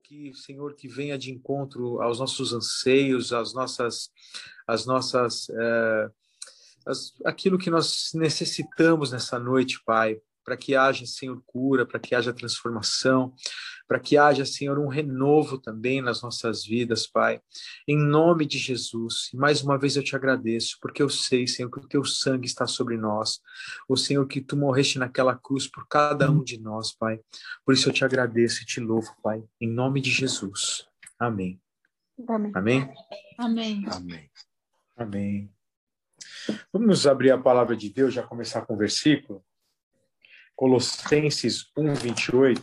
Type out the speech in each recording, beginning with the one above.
que, Senhor, que venha de encontro aos nossos anseios, aquilo que nós necessitamos nessa noite, Pai, para que haja, Senhor, cura, para que haja transformação, para que haja, Senhor, um renovo também nas nossas vidas, Pai, em nome de Jesus. E mais uma vez eu te agradeço, porque eu sei, Senhor, que o teu sangue está sobre nós, o Senhor, que tu morreste naquela cruz por cada um de nós, Pai. Por isso eu te agradeço e te louvo, Pai, em nome de Jesus. Amém. Amém. Amém? Amém. Amém. Amém. Vamos abrir a palavra de Deus, já começar com o versículo. Colossenses 1, 28.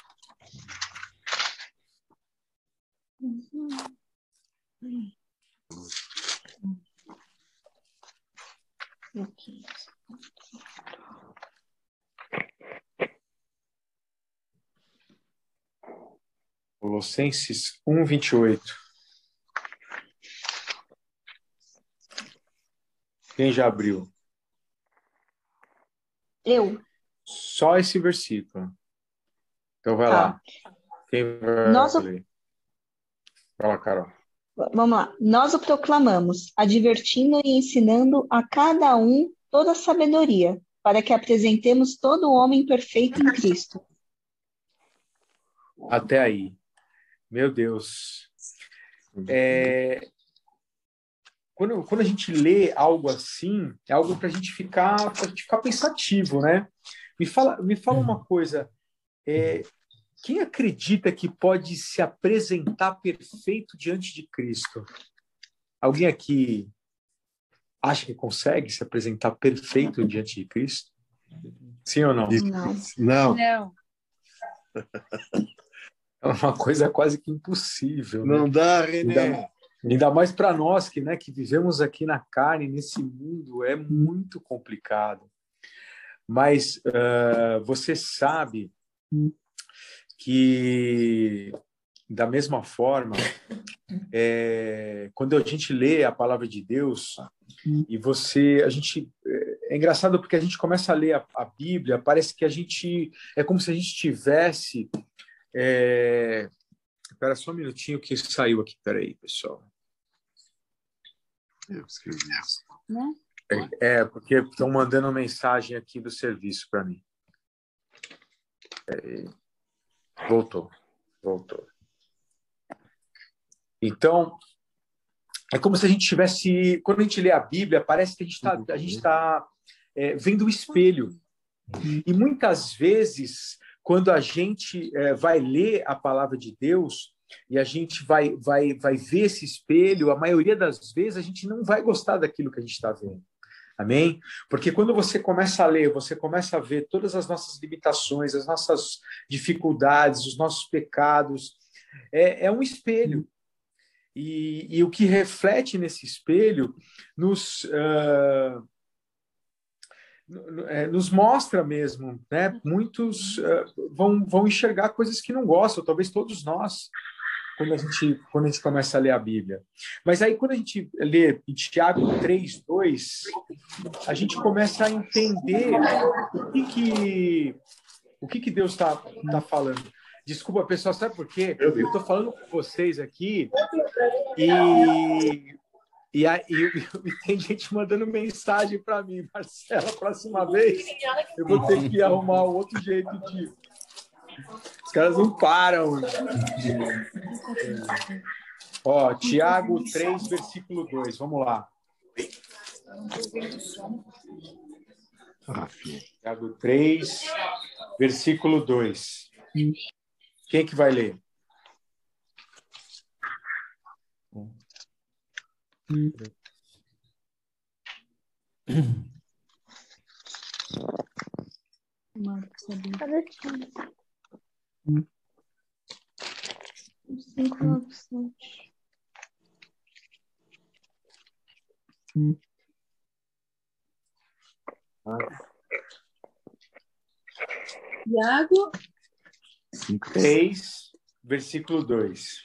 Colossenses 1, 28. Quem já abriu? Eu. Só esse versículo. Então vai lá. Quem vai ler? Fala, Carol. Vamos lá. Nós o proclamamos, advertindo e ensinando a cada um toda a sabedoria, para que apresentemos todo o homem perfeito em Cristo. Até aí. Meu Deus. Quando a gente lê algo assim, é algo para a gente ficar pensativo, né? Me fala uma coisa. Quem acredita que pode se apresentar perfeito diante de Cristo? Alguém aqui acha que consegue se apresentar perfeito diante de Cristo? Sim ou não? Não. Não. É uma coisa quase que impossível. Não né? dá, René. Ainda mais para nós que vivemos aqui na carne, nesse mundo, é muito complicado. Mas você sabe que, da mesma forma, quando a gente lê a palavra de Deus, e é engraçado porque a gente começa a ler a Bíblia, parece que é como se a gente tivesse... Espera só um minutinho que saiu aqui, peraí, pessoal. Eu escrevi isso. Né? Porque estão mandando mensagem aqui do serviço para mim. Voltou. Então, é como se a gente tivesse... Quando a gente lê a Bíblia, parece que a gente está vendo o espelho. E muitas vezes, quando a gente vai ler a palavra de Deus e a gente vai ver esse espelho, a maioria das vezes a gente não vai gostar daquilo que a gente está vendo. Amém? Porque quando você começa a ler, você começa a ver todas as nossas limitações, as nossas dificuldades, os nossos pecados. É um espelho. E o que reflete nesse espelho nos mostra mesmo, né? Muitos vão enxergar coisas que não gostam, talvez todos nós, quando a gente começa a ler a Bíblia. Mas aí, quando a gente lê em Tiago 3:2, a gente começa a entender o que Deus está falando. Desculpa, pessoal, sabe por quê? Eu estou falando com vocês aqui e tem gente mandando mensagem para mim, Marcela, próxima vez eu vou ter que arrumar um outro jeito de... Os caras não param. Ó, Tiago 3, versículo 2, vamos lá. Tiago 3, versículo 2. Quem que vai ler? Tiago 3, versículo 2.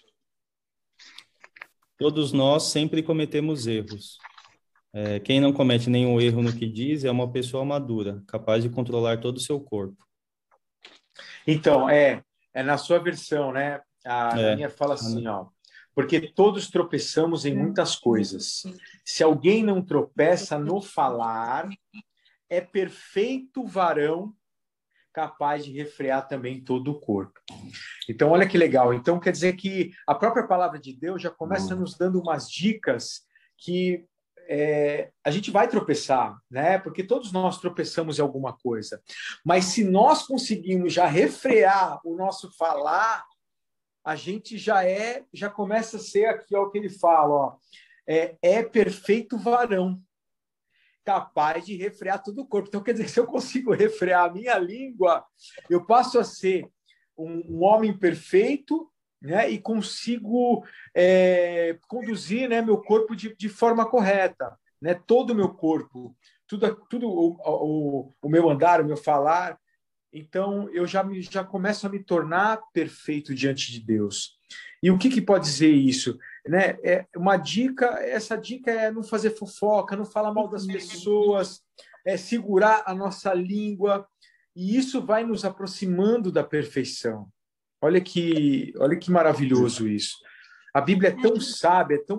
Todos nós sempre cometemos erros. Quem não comete nenhum erro no que diz é uma pessoa madura, capaz de controlar todo o seu corpo. Então, na sua versão, né? A minha fala assim, ó, porque todos tropeçamos em muitas coisas. Se alguém não tropeça no falar, é perfeito varão, capaz de refrear também todo o corpo. Então, olha que legal. Então, quer dizer que a própria palavra de Deus já começa nos dando umas dicas que a gente vai tropeçar, né? Porque todos nós tropeçamos em alguma coisa. Mas se nós conseguimos já refrear o nosso falar, a gente já começa a ser aqui, ó, o que ele fala, ó, é perfeito varão, capaz de refrear todo o corpo. Então, quer dizer, se eu consigo refrear a minha língua, eu passo a ser um homem perfeito, né, e consigo conduzir, né, meu corpo de forma correta, né, todo o meu corpo, tudo o meu andar, o meu falar. Então, eu já começo a me tornar perfeito diante de Deus. E o que pode dizer isso? Né? Uma dica, essa dica é não fazer fofoca, não falar mal das pessoas, segurar a nossa língua, e isso vai nos aproximando da perfeição. Olha que maravilhoso isso. A Bíblia é tão sábia, é tão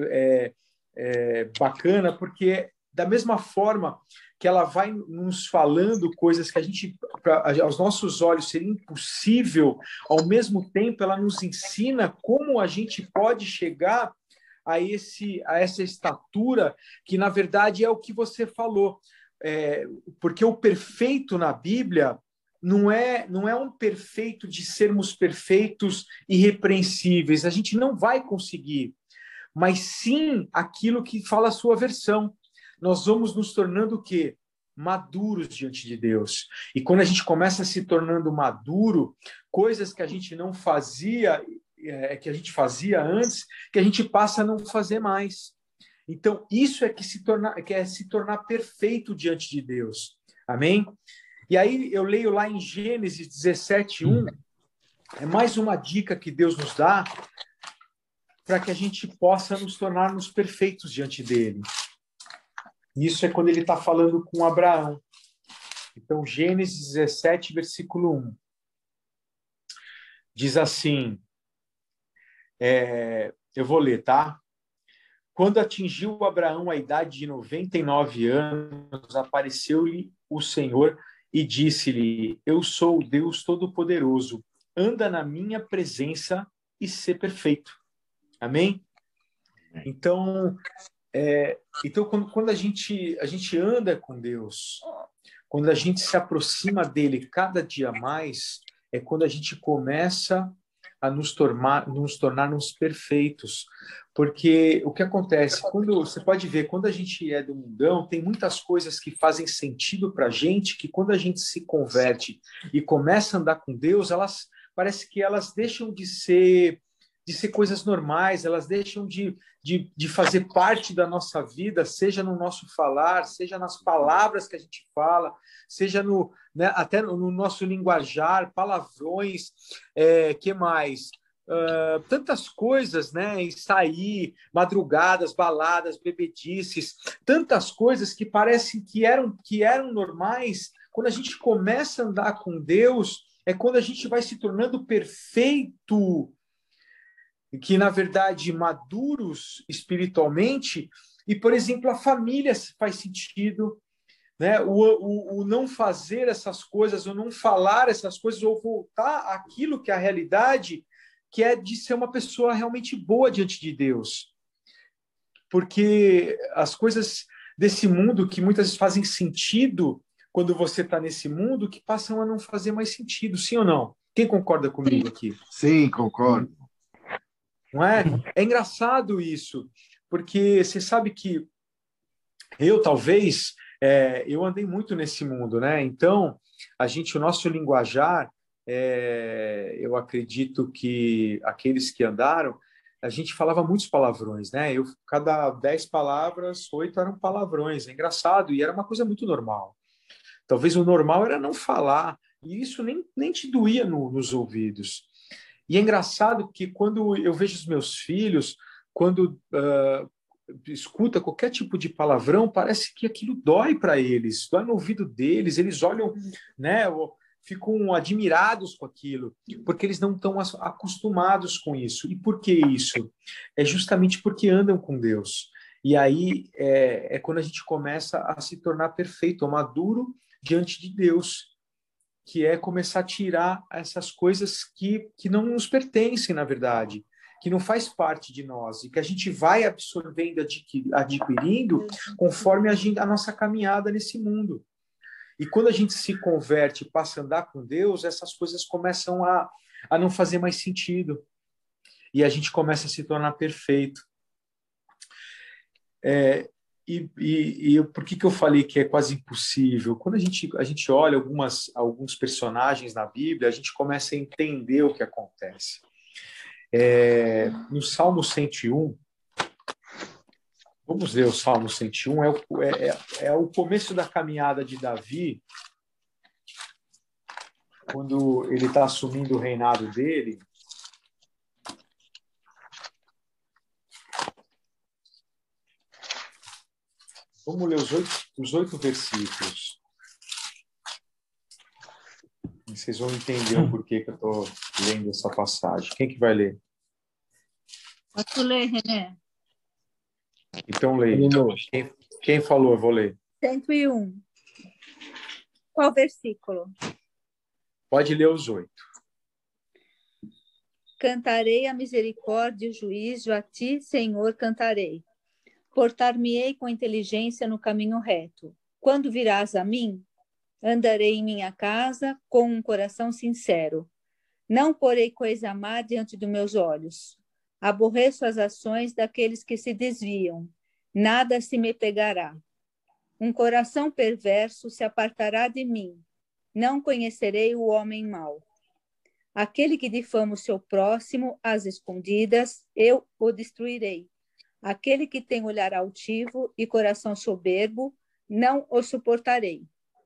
bacana, porque da mesma forma que ela vai nos falando coisas que aos nossos olhos seria impossível, ao mesmo tempo ela nos ensina como a gente pode chegar a essa estatura que, na verdade, é o que você falou. Porque o perfeito na Bíblia não é um perfeito de sermos perfeitos, irrepreensíveis. A gente não vai conseguir, mas sim aquilo que fala a sua versão. Nós vamos nos tornando o quê? Maduros diante de Deus. E quando a gente começa se tornando maduro, coisas que a gente não fazia, que a gente fazia antes, que a gente passa a não fazer mais. Então, isso é se tornar perfeito diante de Deus. Amém? E aí eu leio lá em Gênesis 17:1, é mais uma dica que Deus nos dá para que a gente possa nos tornarmos perfeitos diante dele. Isso é quando ele está falando com Abraão. Então, Gênesis 17, versículo 1. Diz assim, eu vou ler, tá? Quando atingiu Abraão a idade de 99 anos, apareceu-lhe o Senhor e disse-lhe, eu sou o Deus Todo-Poderoso, anda na minha presença e sê perfeito. Amém? Então, quando a gente anda com Deus, quando a gente se aproxima dele cada dia mais, é quando a gente começa a nos tornarmos perfeitos. Porque o que acontece, você pode ver, quando a gente é do mundão, tem muitas coisas que fazem sentido para a gente, que quando a gente se converte e começa a andar com Deus, parece que elas deixam de ser coisas normais, elas deixam de fazer parte da nossa vida, seja no nosso falar, seja nas palavras que a gente fala, seja até no nosso linguajar, palavrões, que mais? Tantas coisas, né? E sair, madrugadas, baladas, bebedices, tantas coisas que parecem que eram normais. Quando a gente começa a andar com Deus, é quando a gente vai se tornando perfeito, que, na verdade, maduros espiritualmente, e, por exemplo, a família faz sentido, né? O não fazer essas coisas, ou não falar essas coisas, ou voltar àquilo que é a realidade, que é de ser uma pessoa realmente boa diante de Deus. Porque as coisas desse mundo, que muitas vezes fazem sentido quando você está nesse mundo, que passam a não fazer mais sentido, sim ou não? Quem concorda comigo aqui? Sim, concordo. Não é? É engraçado isso, porque você sabe que talvez, eu andei muito nesse mundo, né? Então, o nosso linguajar, eu acredito que aqueles que andaram, a gente falava muitos palavrões, né? Cada 10 palavras, 8 eram palavrões. É engraçado, e era uma coisa muito normal. Talvez o normal era não falar, e isso nem te doía nos ouvidos. E é engraçado que quando eu vejo os meus filhos, quando escuta qualquer tipo de palavrão, parece que aquilo dói para eles, dói no ouvido deles, eles olham, né? ficam admirados com aquilo, porque eles não estão acostumados com isso. E por que isso? É justamente porque andam com Deus. E aí é quando a gente começa a se tornar perfeito, maduro diante de Deus, que é começar a tirar essas coisas que não nos pertencem, na verdade, que não faz parte de nós, e que a gente vai absorvendo, adquirindo, conforme a nossa caminhada nesse mundo. E quando a gente se converte e passa a andar com Deus, essas coisas começam a não fazer mais sentido. E a gente começa a se tornar perfeito. Por que eu falei que é quase impossível? Quando a gente olha alguns personagens na Bíblia, a gente começa a entender o que acontece. No Salmo 101, vamos ler o Salmo 101, é o começo da caminhada de Davi, quando ele está assumindo o reinado dele. Vamos ler os 8 versículos. Vocês vão entender o porquê que eu estou lendo essa passagem. Quem que vai ler? Posso ler, René? Então, leia. Quem falou? Eu vou ler. 101. Qual versículo? Pode ler os 8. Cantarei a misericórdia e o juízo, a ti, Senhor, cantarei. Portar-me-ei com inteligência no caminho reto. Quando virás a mim, andarei em minha casa com um coração sincero. Não porei coisa má diante dos meus olhos. Aborreço as ações daqueles que se desviam. Nada se me pegará. Um coração perverso se apartará de mim. Não conhecerei o homem mau. Aquele que difama o seu próximo às escondidas, eu o destruirei. Aquele que tem olhar altivo e coração soberbo, não o suportarei.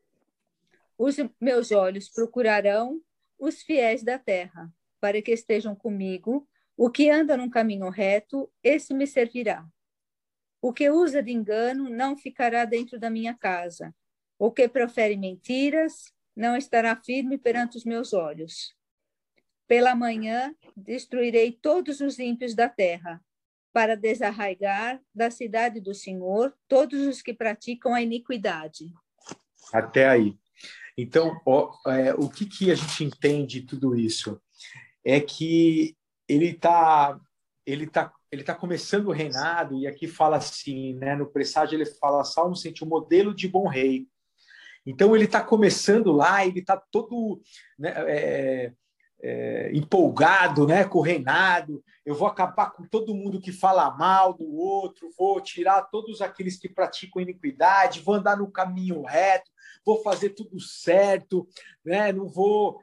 Os meus olhos procurarão os fiéis da terra, para que estejam comigo. O que anda num caminho reto, esse me servirá. O que usa de engano não ficará dentro da minha casa. O que profere mentiras não estará firme perante os meus olhos. Pela manhã destruirei todos os ímpios da terra, para desarraigar da cidade do Senhor todos os que praticam a iniquidade. Até aí. Então, o que a gente entende de tudo isso? É que ele está começando o reinado, e aqui fala assim, né, no presságio ele fala, Salmo 101, modelo de bom rei. Então, ele está começando lá, ele está todo... né, empolgado, né, com o reinado. Eu vou acabar com todo mundo que fala mal do outro, vou tirar todos aqueles que praticam iniquidade, vou andar no caminho reto, vou fazer tudo certo, né? Não vou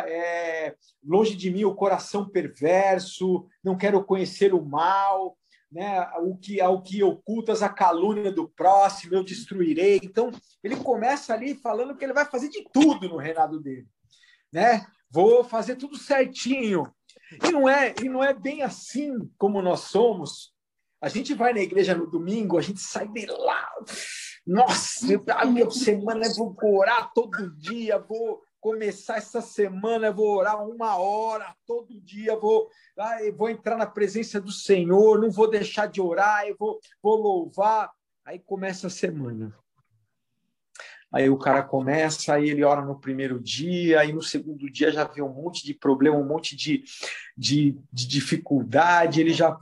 longe de mim o coração perverso, não quero conhecer o mal, né? Ao que ocultas a calúnia do próximo, eu destruirei. Então, ele começa ali falando que ele vai fazer de tudo no reinado dele, né? Vou fazer tudo certinho. E não é bem assim como nós somos. A gente vai na igreja no domingo, a gente sai de lá. Nossa, a minha semana eu vou orar todo dia, vou começar essa semana, eu vou orar 1 hora todo dia, eu vou entrar na presença do Senhor, não vou deixar de orar, eu vou louvar. Aí começa a semana. Aí o cara começa, aí ele ora no primeiro dia, aí no segundo dia já vê um monte de problema, um monte de dificuldade, ele já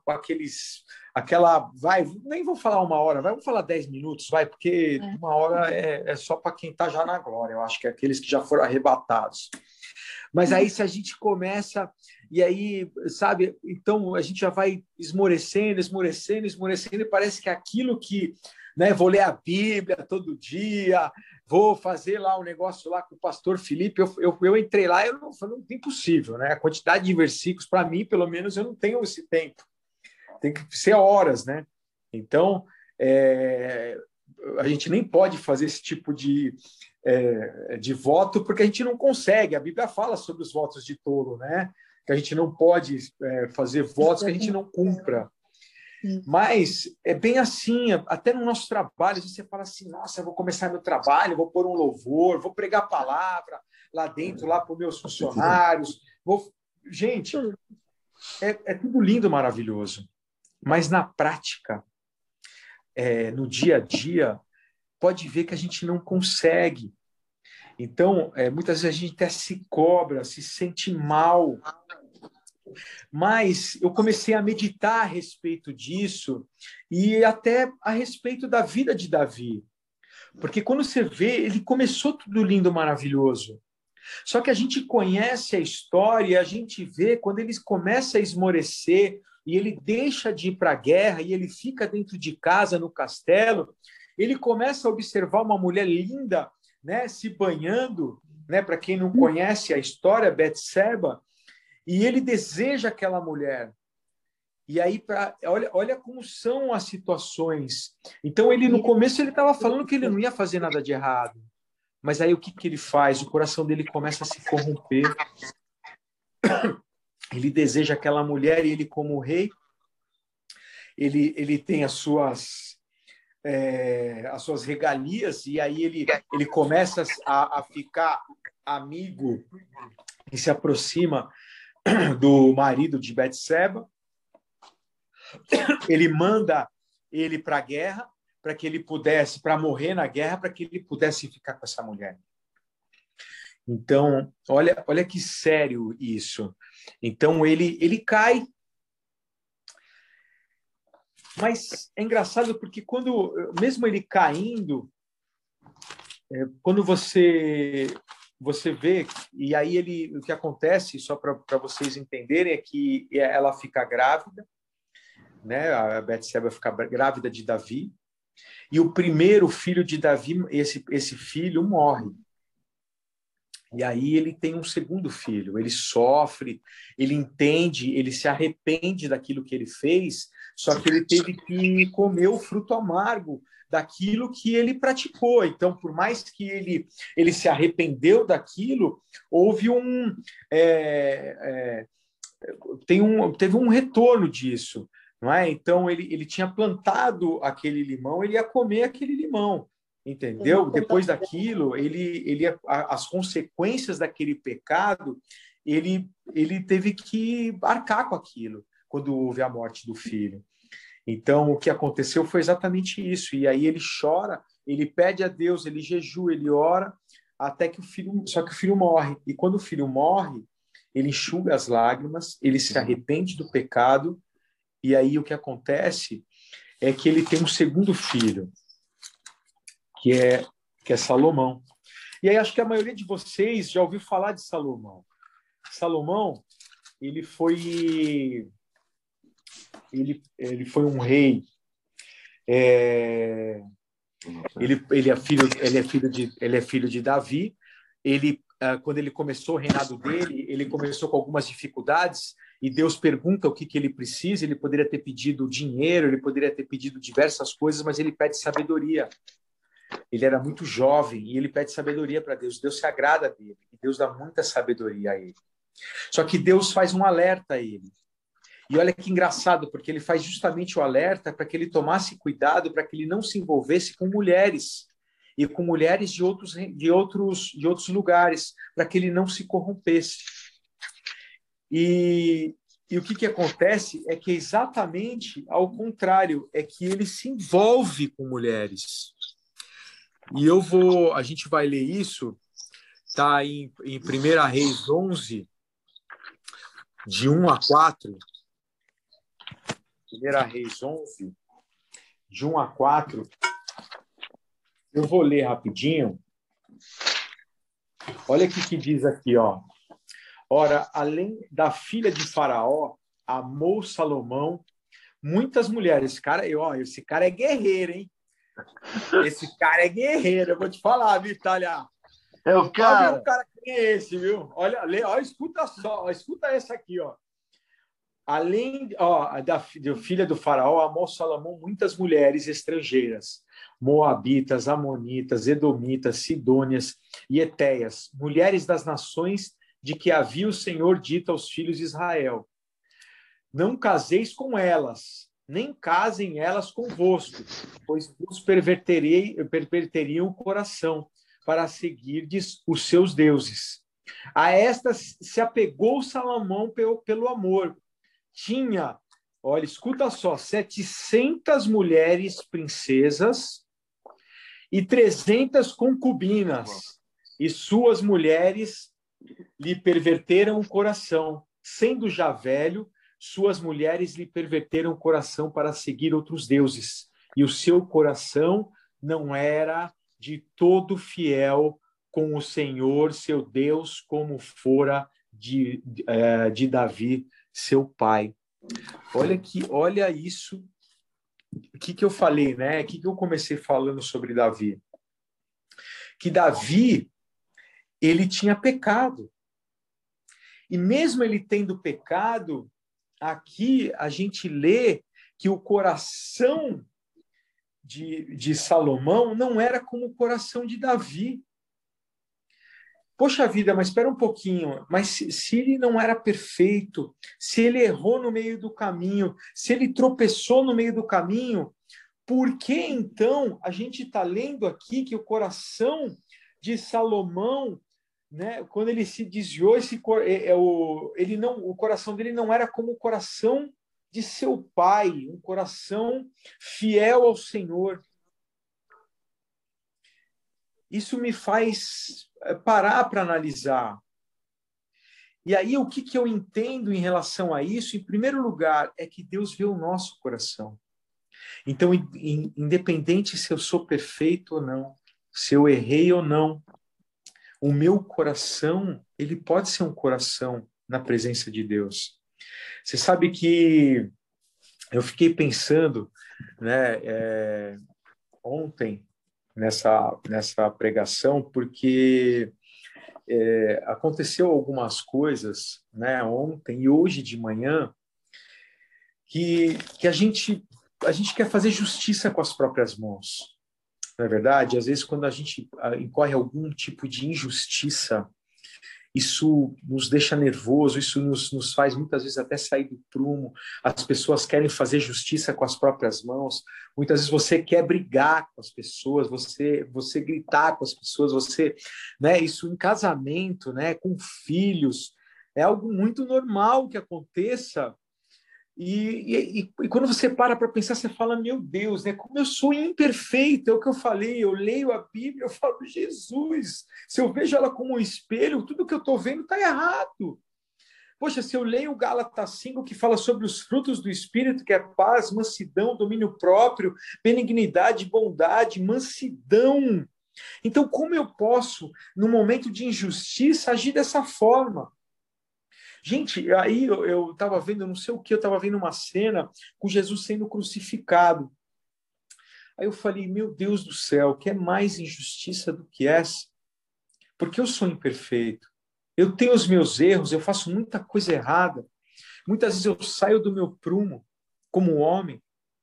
nem vou falar 1 hora, vamos falar 10 minutos, porque 1 hora é só para quem está já na glória, eu acho que é aqueles que já foram arrebatados. Mas aí se a gente começa, e aí, sabe, então a gente já vai esmorecendo, e parece que aquilo que, né, vou ler a Bíblia todo dia, vou fazer lá um negócio lá com o pastor Felipe, eu entrei lá, eu não falei, impossível, né? A quantidade de versículos, para mim, pelo menos, eu não tenho esse tempo. Tem que ser horas, né? Então, a gente nem pode fazer esse tipo de voto, porque a gente não consegue. A Bíblia fala sobre os votos de tolo, né? Que a gente não pode fazer votos que a gente não cumpra. Mas é bem assim, até no nosso trabalho, você fala assim, nossa, eu vou começar meu trabalho, vou pôr um louvor, vou pregar a palavra lá dentro, lá para os meus funcionários. Gente, é tudo lindo, maravilhoso. Mas na prática, no dia a dia, pode ver que a gente não consegue. Então, muitas vezes a gente até se cobra, se sente mal. Mas eu comecei a meditar a respeito disso e até a respeito da vida de Davi. Porque quando você vê, ele começou tudo lindo, maravilhoso. Só que a gente conhece a história, a gente vê quando ele começa a esmorecer e ele deixa de ir para a guerra e ele fica dentro de casa, no castelo, ele começa a observar uma mulher linda, né, se banhando, né, para quem não conhece a história, Betseba, e ele deseja aquela mulher. E aí, olha como são as situações. Então, ele no começo ele estava falando que ele não ia fazer nada de errado. Mas aí o que ele faz? O coração dele começa a se corromper. Ele deseja aquela mulher e ele, como rei, ele tem as suas regalias e aí ele começa a ficar amigo e se aproxima do marido de Betseba. Ele manda ele para a guerra para que ele pudesse, para morrer na guerra, para que ele pudesse ficar com essa mulher. Então, olha que sério isso. Então, ele cai. Mas é engraçado porque mesmo ele caindo, quando você vê, e aí o que acontece, só para vocês entenderem, é que ela fica grávida, né? A Betseba fica grávida de Davi, e o primeiro filho de Davi, esse filho morre. E aí ele tem um segundo filho, ele sofre, ele entende, ele se arrepende daquilo que ele fez, só que ele teve que comer o fruto amargo daquilo que ele praticou. Então, por mais que ele se arrependeu daquilo, houve teve um retorno disso. Não é? Então, ele tinha plantado aquele limão, ele ia comer aquele limão, entendeu? Depois daquilo, as consequências daquele pecado, ele teve que arcar com aquilo, quando houve a morte do filho. Então, o que aconteceu foi exatamente isso. E aí ele chora, ele pede a Deus, ele jejua, ele ora, até que só que o filho morre. E quando o filho morre, ele enxuga as lágrimas, ele se arrepende do pecado. E aí o que acontece é que ele tem um segundo filho, que é Salomão. E aí acho que a maioria de vocês já ouviu falar de Salomão. Salomão, ele foi um rei. Ele é filho de Davi. Quando ele começou o reinado dele, ele começou com algumas dificuldades e Deus pergunta o que ele precisa. Ele poderia ter pedido dinheiro, ele poderia ter pedido diversas coisas, mas ele pede sabedoria. Ele era muito jovem e ele pede sabedoria para Deus. Deus se agrada dele e Deus dá muita sabedoria a ele. Só que Deus faz um alerta a ele. E olha que engraçado, porque ele faz justamente o alerta para que ele tomasse cuidado, para que ele não se envolvesse com mulheres e com mulheres de outros lugares, para que ele não se corrompesse. E o que acontece é que é exatamente ao contrário, é que ele se envolve com mulheres. E a gente vai ler isso, está em 1 Reis 11, de 1 a 4. 1 Reis 11, de 1 a 4. Eu vou ler rapidinho. Olha o que diz aqui, ó. Ora, além da filha de Faraó, amou Salomão muitas mulheres. Esse cara é guerreiro, hein? Esse cara é guerreiro, eu vou te falar, Vitália. É o cara. O cara que é esse, viu? Olha, escuta só, escuta essa aqui, ó. Além da filha do Faraó, amou Salomão muitas mulheres estrangeiras, moabitas, amonitas, edomitas, sidônias e etéias, mulheres das nações de que havia o Senhor dito aos filhos de Israel: não caseis com elas, nem casem elas convosco, pois vos perverteriam o coração para seguirdes os seus deuses. A estas se apegou Salomão pelo amor. Tinha, olha, escuta só, 700 mulheres princesas e 300 concubinas, e suas mulheres lhe perverteram o coração. Sendo já velho, suas mulheres lhe perverteram o coração para seguir outros deuses, e o seu coração não era de todo fiel com o Senhor, seu Deus, como fora de Davi, seu pai. Olha isso. O que eu falei, né? O que eu comecei falando sobre Davi? Que Davi, ele tinha pecado. E mesmo ele tendo pecado, aqui a gente lê que o coração de Salomão não era como o coração de Davi. Poxa vida, mas espera um pouquinho. Mas se ele não era perfeito, se ele errou no meio do caminho, se ele tropeçou no meio do caminho, por que então a gente está lendo aqui que o coração de Salomão, né, quando ele se desviou, o coração dele não era como o coração de seu pai, um coração fiel ao Senhor? Isso me faz parar para analisar. E aí, o que eu entendo em relação a isso? Em primeiro lugar, é que Deus vê o nosso coração. Então, independente se eu sou perfeito ou não, se eu errei ou não, o meu coração, ele pode ser um coração na presença de Deus. Você sabe que eu fiquei pensando, né, ontem, nessa pregação, porque aconteceu algumas coisas, né, ontem e hoje de manhã, que a gente quer fazer justiça com as próprias mãos. Não é verdade? Às vezes, quando a gente incorre algum tipo de injustiça, isso nos deixa nervoso, isso nos faz muitas vezes até sair do prumo. As pessoas querem fazer justiça com as próprias mãos. Muitas vezes você quer brigar com as pessoas, você gritar com as pessoas, né, isso em casamento, né, com filhos, é algo muito normal que aconteça. E quando você para pensar, você fala, meu Deus, né? Como eu sou imperfeito, é o que eu falei, eu leio a Bíblia, eu falo, Jesus, se eu vejo ela como um espelho, tudo que eu estou vendo está errado. Poxa, se eu leio o Gálatas 5, que fala sobre os frutos do Espírito, que é paz, mansidão, domínio próprio, benignidade, bondade, mansidão. Então, como eu posso, no momento de injustiça, agir dessa forma? Gente, aí eu estava vendo, não sei o que, eu estava vendo uma cena com Jesus sendo crucificado. Aí eu falei, meu Deus do céu, que é mais injustiça do que essa? Porque eu sou imperfeito. Eu tenho os meus erros, eu faço muita coisa errada. Muitas vezes eu saio do meu prumo como homem.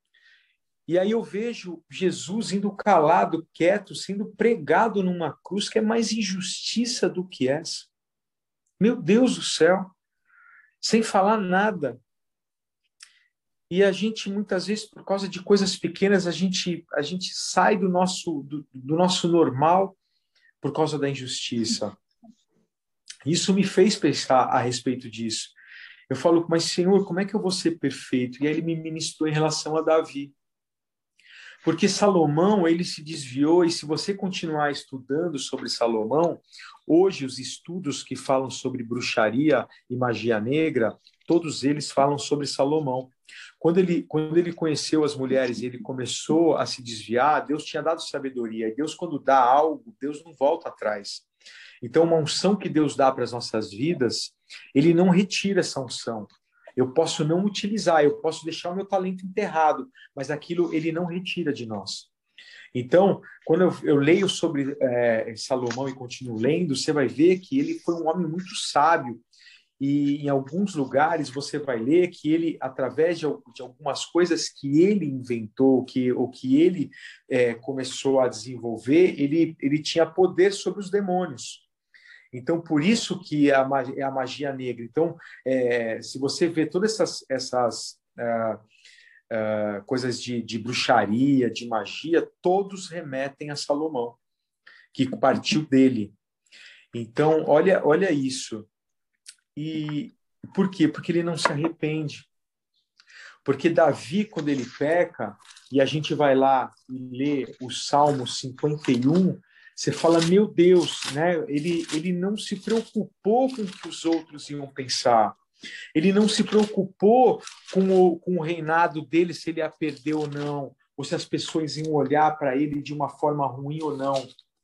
E aí eu vejo Jesus indo calado, quieto, sendo pregado numa cruz, que é mais injustiça do que essa. Meu Deus do céu. Sem falar nada. E a gente, muitas vezes, por causa de coisas pequenas, a gente sai do nosso normal por causa da injustiça. Isso me fez pensar a respeito disso. Eu falo, mas Senhor, como é que eu vou ser perfeito? E aí ele me ministrou em relação a Davi. Porque Salomão, ele se desviou, e se você continuar estudando sobre Salomão, hoje os estudos que falam sobre bruxaria e magia negra, todos eles falam sobre Salomão. Quando ele conheceu as mulheres e ele começou a se desviar, Deus tinha dado sabedoria. E Deus, quando dá algo, Deus não volta atrás. Então, uma unção que Deus dá para as nossas vidas, ele não retira essa unção. Eu posso não utilizar, eu posso deixar o meu talento enterrado, mas aquilo ele não retira de nós. Então, quando eu leio sobre Salomão e continuo lendo, você vai ver que ele foi um homem muito sábio. E em alguns lugares você vai ler que ele, através de algumas coisas que ele inventou, ou que ele começou a desenvolver, ele tinha poder sobre os demônios. Então, por isso que é a magia negra. Então, se você vê todas coisas de bruxaria, de magia, todos remetem a Salomão, que partiu dele. Então, olha isso. E por quê? Porque ele não se arrepende. Porque Davi, quando ele peca, e a gente vai lá e lê o Salmo 51, você fala, meu Deus, né? Ele não se preocupou com o que os outros iam pensar. Ele não se preocupou com o reinado dele, se ele ia perder ou não, ou se as pessoas iam olhar para ele de uma forma ruim ou não.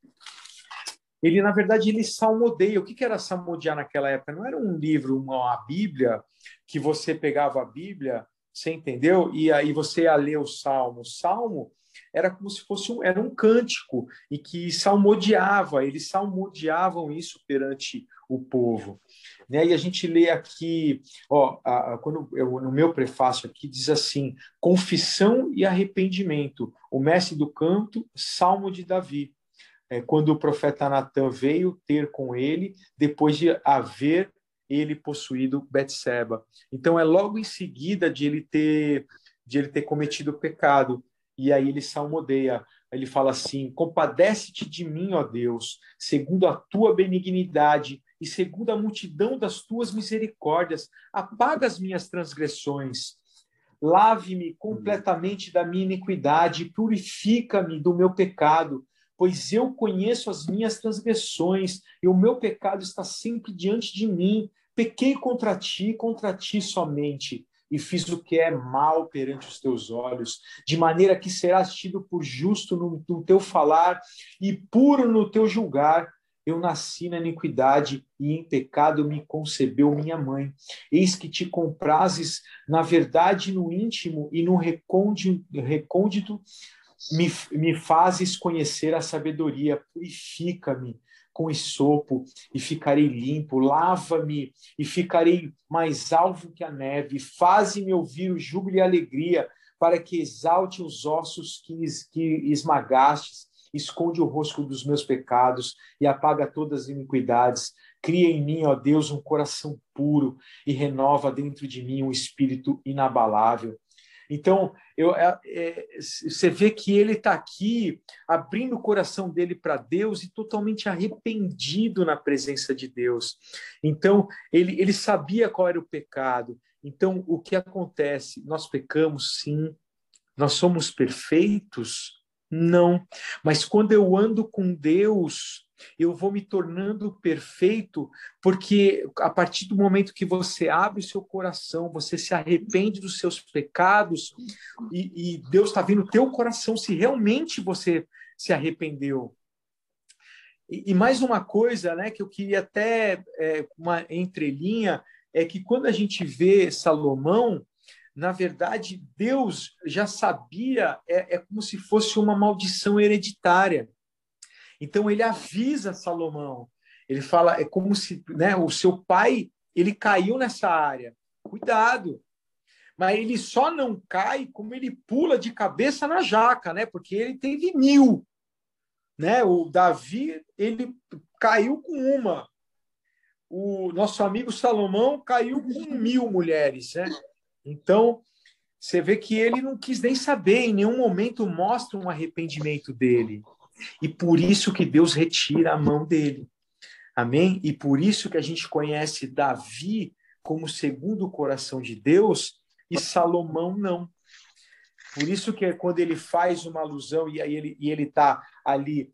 Ele, na verdade, ele salmodeia. O que era salmodiar naquela época? Não era um livro, uma Bíblia, que você pegava a Bíblia, você entendeu? E aí você ia ler o Salmo. O Salmo era como se fosse era um cântico, e que salmodiava, eles salmodiavam isso perante o povo. Né? E a gente lê aqui, no meu prefácio aqui, diz assim, confissão e arrependimento, o mestre do canto, Salmo de Davi. Quando o profeta Natã veio ter com ele, depois de haver ele possuído Betseba. Então, é logo em seguida de ele ter cometido o pecado. E aí ele salmodeia. Ele fala assim, compadece-te de mim, ó Deus, segundo a tua benignidade e segundo a multidão das tuas misericórdias. Apaga as minhas transgressões. Lave-me completamente da minha iniquidade, purifica-me do meu pecado, pois eu conheço as minhas transgressões, e o meu pecado está sempre diante de mim. Pequei contra ti somente, e fiz o que é mal perante os teus olhos, de maneira que serás tido por justo no teu falar, e puro no teu julgar. Eu nasci na iniquidade, e em pecado me concebeu minha mãe. Eis que te comprases, na verdade, no íntimo e no recôndito, me fazes conhecer a sabedoria, purifica-me com esopo e ficarei limpo, lava-me e ficarei mais alvo que a neve, faze-me ouvir o júbilo e a alegria, para que exalte os ossos que esmagastes, esconde o rosto dos meus pecados e apaga todas as iniquidades. Cria em mim, ó Deus, um coração puro e renova dentro de mim um espírito inabalável. Então, você vê que ele está aqui abrindo o coração dele para Deus e totalmente arrependido na presença de Deus. Então, ele sabia qual era o pecado. Então, o que acontece? Nós pecamos, sim. Nós somos perfeitos? Não. Mas quando eu ando com Deus, eu vou me tornando perfeito, porque a partir do momento que você abre o seu coração, você se arrepende dos seus pecados, e Deus está vendo o teu coração se realmente você se arrependeu. E mais uma coisa, né, que eu queria até uma entrelinha, é que quando a gente vê Salomão, na verdade, Deus já sabia, é como se fosse uma maldição hereditária. Então ele avisa Salomão, ele fala, é como se, né, o seu pai, ele caiu nessa área, cuidado. Mas ele só não cai como ele pula de cabeça na jaca, né? Porque ele teve 1000, né? O Davi, ele caiu com uma. O nosso amigo Salomão caiu com 1000 mulheres, né? Então, você vê que ele não quis nem saber, em nenhum momento mostra um arrependimento dele. E por isso que Deus retira a mão dele. Amém? E por isso que a gente conhece Davi como segundo o coração de Deus e Salomão não. Por isso que quando ele faz uma alusão e ele está ali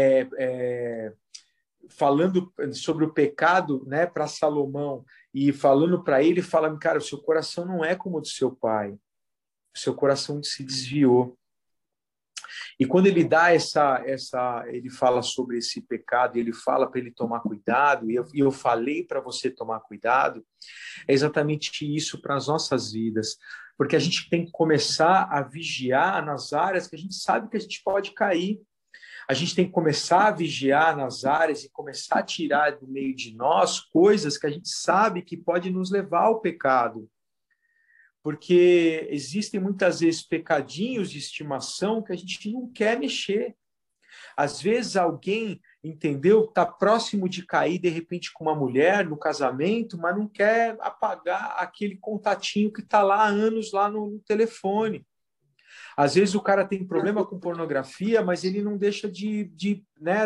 falando sobre o pecado, né, para Salomão, e falando para ele, falando, cara, o seu coração não é como o do seu pai. O seu coração se desviou. E quando ele dá ele fala sobre esse pecado, ele fala para ele tomar cuidado, e eu falei para você tomar cuidado, é exatamente isso para as nossas vidas, porque a gente tem que começar a vigiar nas áreas que a gente sabe que a gente pode cair. A gente tem que começar a vigiar nas áreas e começar a tirar do meio de nós coisas que a gente sabe que pode nos levar ao pecado. Porque existem muitas vezes pecadinhos de estimação que a gente não quer mexer. Às vezes alguém entendeu? Está próximo de cair, de repente, com uma mulher no casamento, mas não quer apagar aquele contatinho que está lá há anos lá no telefone. Às vezes o cara tem problema com pornografia, mas ele não deixa né,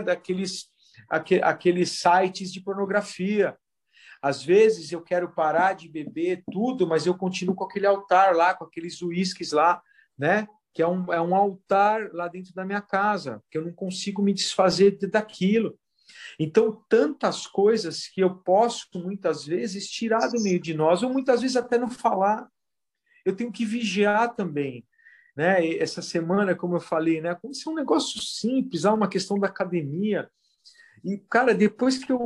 aqueles sites de pornografia. Às vezes eu quero parar de beber tudo, mas eu continuo com aquele altar lá, com aqueles uísques lá, né? Que é um altar lá dentro da minha casa, que eu não consigo me desfazer daquilo. Então, tantas coisas que eu posso, muitas vezes, tirar do meio de nós, ou muitas vezes até não falar. Eu tenho que vigiar também. Né? E essa semana, como eu falei, né? Como se é um negócio simples, uma questão da academia. E, cara, depois que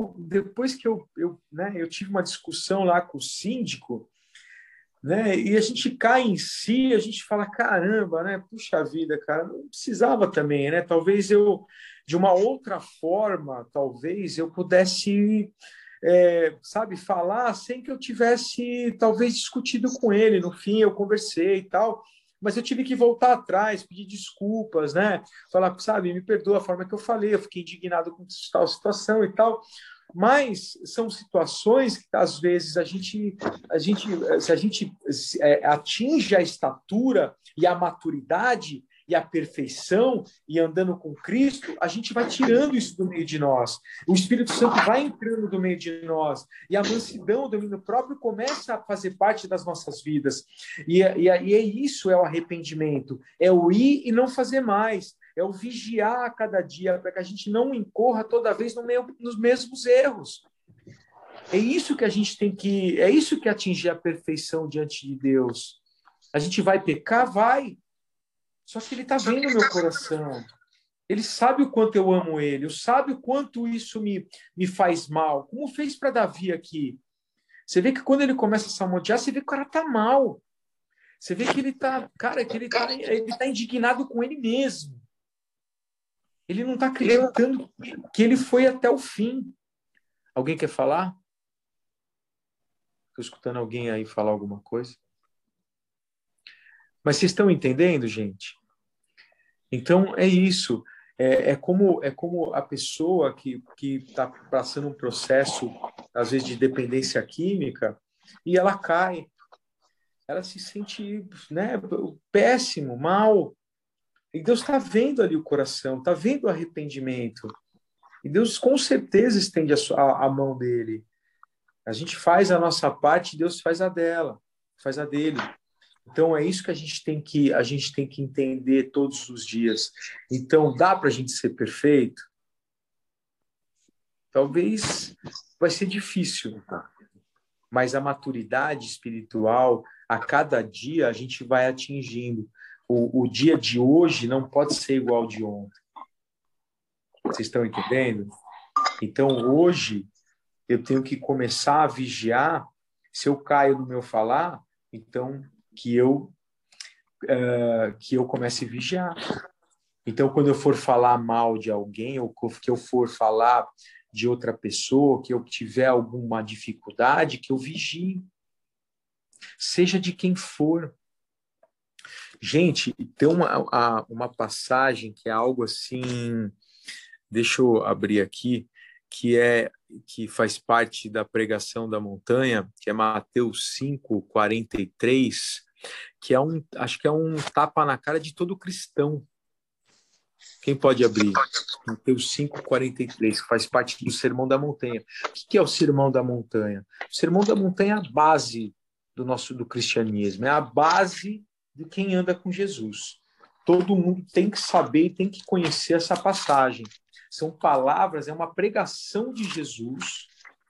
né, eu tive uma discussão lá com o síndico, né? E a gente cai em si, a gente fala, caramba, né? Puxa vida, cara, não precisava também, né? Talvez eu, de uma outra forma, talvez eu pudesse, sabe, falar sem que eu tivesse, talvez, discutido com ele. No fim, eu conversei e tal, mas eu tive que voltar atrás, pedir desculpas, né? Falar, sabe, me perdoa a forma que eu falei, eu fiquei indignado com tal situação e tal. Mas são situações que, às vezes, se a gente atinge a estatura e a maturidade e a perfeição e andando com Cristo, a gente vai tirando isso do meio de nós. O Espírito Santo vai entrando do meio de nós e a mansidão, o domínio próprio começa a fazer parte das nossas vidas. E isso é o arrependimento, é o ir e não fazer mais. É o vigiar a cada dia para que a gente não incorra toda vez nos mesmos erros. É isso que a gente tem que... É isso que é atingir a perfeição diante de Deus. A gente vai pecar? Vai. Só que Ele está vendo o meu coração. Ele sabe o quanto eu amo Ele. Ele sabe o quanto isso me faz mal. Como fez para Davi aqui. Você vê que quando ele começa a salmodiar, você vê que o cara está mal. Você vê que ele está... Cara, que ele tá indignado com ele mesmo. Ele não está acreditando que ele foi até o fim. Alguém quer falar? Estou escutando alguém aí falar alguma coisa. Mas vocês estão entendendo, gente? Então, é isso. É como a pessoa que está passando um processo, às vezes, de dependência química, e ela cai. Ela se sente, né, péssimo, mal. E Deus está vendo ali o coração, está vendo o arrependimento. E Deus com certeza estende a mão dele. A gente faz a nossa parte, Deus faz a dela, faz a dele. Então é isso que a gente tem que entender todos os dias. Então dá para a gente ser perfeito? Talvez vai ser difícil, mas a maturidade espiritual, a cada dia a gente vai atingindo. O dia de hoje não pode ser igual ao de ontem. Vocês estão entendendo? Então, hoje, eu tenho que começar a vigiar. Se eu caio no meu falar, então, que eu comece a vigiar. Então, quando eu for falar mal de alguém, ou que eu for falar de outra pessoa, que eu tiver alguma dificuldade, que eu vigie. Seja de quem for. Gente, tem uma passagem que é algo assim... Deixa eu abrir aqui, que faz parte da pregação da montanha, que é Mateus 5:43, que acho que é um tapa na cara de todo cristão. Quem pode abrir? Mateus 5:43, que faz parte do Sermão da Montanha. O que é o Sermão da Montanha? O Sermão da Montanha é a base do cristianismo, é a base de quem anda com Jesus. Todo mundo tem que saber e tem que conhecer essa passagem. São palavras, é uma pregação de Jesus,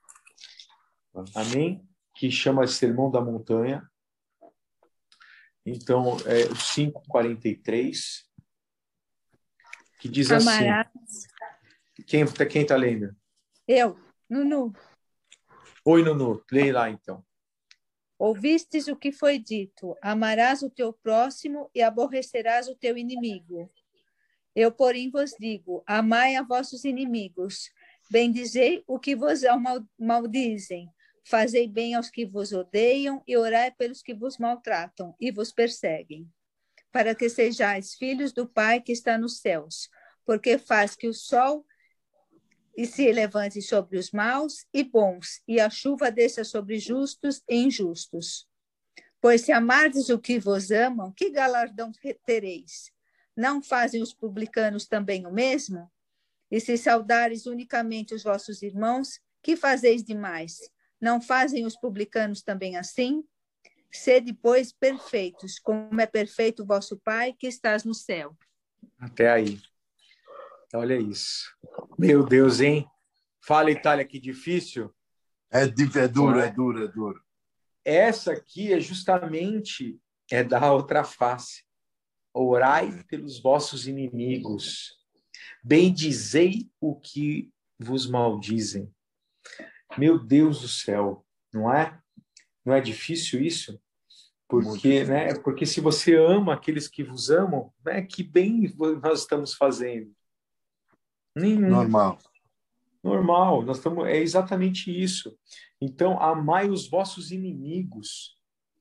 amém? Que chama Sermão da Montanha. Então, é o 5:43, que diz assim... Quem está lendo? Eu, Nunu. Oi, Nunu, leia lá então. Ouvistes o que foi dito, amarás o teu próximo e aborrecerás o teu inimigo. Eu, porém, vos digo, amai a vossos inimigos, bendizei o que vos maldizem, fazei bem aos que vos odeiam e orai pelos que vos maltratam e vos perseguem, para que sejais filhos do Pai que está nos céus, porque faz que o sol e se levante sobre os maus e bons, e a chuva desça sobre justos e injustos. Pois se amardes o que vos amam, que galardão tereis? Não fazem os publicanos também o mesmo? E se saudares unicamente os vossos irmãos, que fazeis demais? Não fazem os publicanos também assim? Sede, pois, perfeitos, como é perfeito o vosso Pai que estás no céu. Até aí. Olha isso. Meu Deus, hein? Fala, Itália, que difícil. É duro, é duro, é duro. Essa aqui é justamente da outra face. Orai pelos vossos inimigos. Bendizei o que vos maldizem. Meu Deus do céu, não é? Não é difícil isso? Porque, né? Porque se você ama aqueles que vos amam, né? Que bem nós estamos fazendo? Nenhum. Normal. É exatamente isso. Então, amai os vossos inimigos.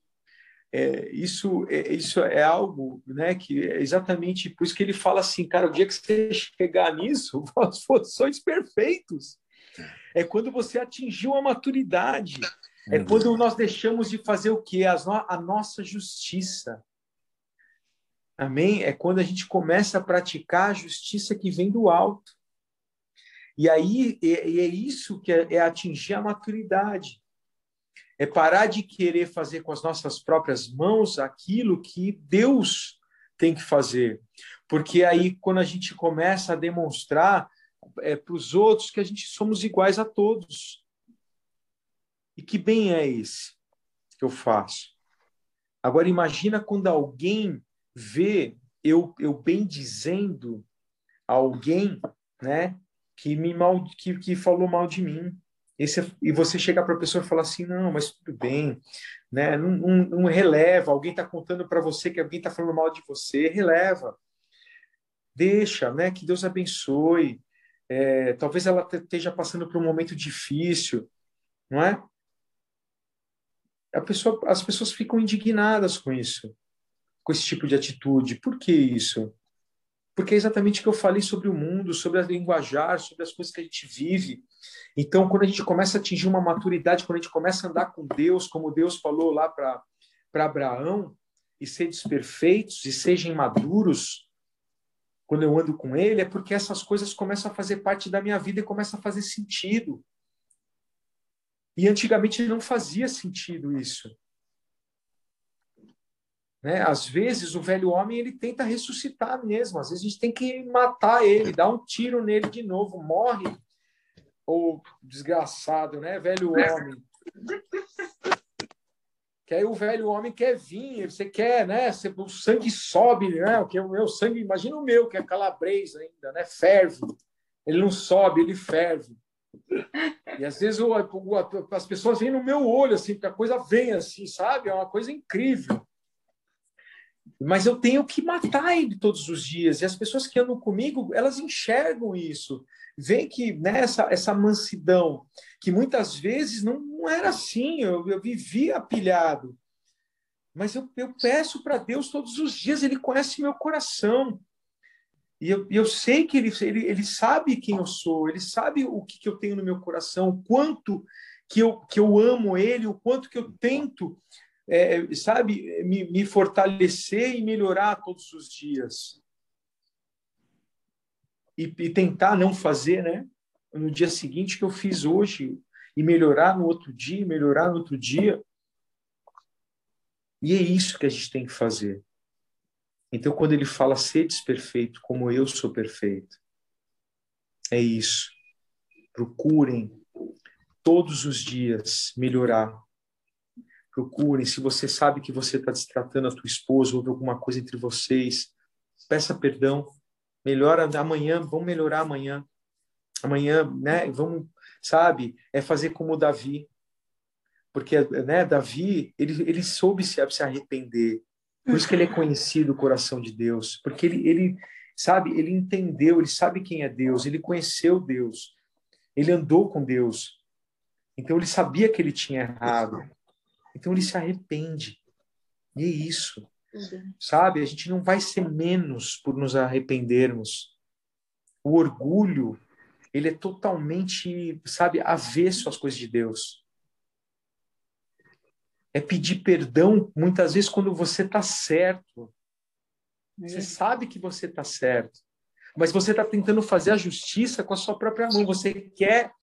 Isso é algo, né, que é exatamente por isso que ele fala assim, cara, o dia que você chegar nisso, vós sois perfeitos. É quando você atingiu a maturidade. É quando nós deixamos de fazer o quê? A nossa justiça. Amém? É quando a gente começa a praticar a justiça que vem do alto. E aí é isso que é atingir a maturidade. É parar de querer fazer com as nossas próprias mãos aquilo que Deus tem que fazer. Porque aí, quando a gente começa a demonstrar para os outros que a gente somos iguais a todos. E que bem é esse que eu faço? Agora, imagina quando alguém vê eu bendizendo alguém, né, que falou mal de mim. E você chegar para a pessoa e falar assim, não, mas tudo bem, né? Não releva, alguém está contando para você que alguém está falando mal de você, releva. Deixa, né? Que Deus abençoe. Talvez ela esteja passando por um momento difícil, não é? As pessoas ficam indignadas com isso, com esse tipo de atitude. Por que isso? Porque é exatamente o que eu falei sobre o mundo, sobre a linguajar, sobre as coisas que a gente vive. Então, quando a gente começa a atingir uma maturidade, quando a gente começa a andar com Deus, como Deus falou lá para Abraão, e sedes perfeitos e sejam maduros, quando eu ando com Ele, é porque essas coisas começam a fazer parte da minha vida e começam a fazer sentido. E antigamente não fazia sentido isso. Né? Às vezes o velho homem ele tenta ressuscitar mesmo, às vezes a gente tem que matar ele, dar um tiro nele de novo, morre, ou desgraçado, né? Velho homem. Que aí o velho homem quer vir, você quer, né? O sangue sobe, né? O meu sangue, imagina o meu, que é calabresa ainda, né? Ferve. Ele não sobe, ele ferve. E às vezes as pessoas vêm no meu olho, assim, porque a coisa vem assim, sabe? É uma coisa incrível. Mas eu tenho que matar ele todos os dias. E as pessoas que andam comigo, elas enxergam isso. Vem que essa mansidão, que muitas vezes não era assim, eu vivia pilhado. Mas eu peço para Deus todos os dias, Ele conhece meu coração. E eu sei que ele sabe quem eu sou, Ele sabe o que eu tenho no meu coração, o quanto que eu amo Ele, o quanto que eu tento, sabe, me fortalecer e melhorar todos os dias. E tentar não fazer, né? No dia seguinte que eu fiz hoje, e melhorar no outro dia, melhorar no outro dia. E é isso que a gente tem que fazer. Então, quando ele fala, sedes perfeito, como eu sou perfeito, é isso. Procurem todos os dias melhorar. Procurem, se você sabe que você está destratando a tua esposa, houve alguma coisa entre vocês, peça perdão, melhora amanhã, vamos melhorar amanhã. Amanhã, né, vamos, sabe, fazer como Davi. Porque, né, Davi, ele soube se arrepender. Por isso que ele é conhecido, o coração de Deus. Porque ele sabe, ele entendeu, ele sabe quem é Deus, ele conheceu Deus, ele andou com Deus. Então, ele sabia que ele tinha errado. Então, ele se arrepende. E é isso. Sabe, a gente não vai ser menos por nos arrependermos. O orgulho, ele é totalmente, sabe, avesso às coisas de Deus. É pedir perdão, muitas vezes, quando você está certo. Você sabe que você está certo, mas você está tentando fazer a justiça com a sua própria mão. Você quer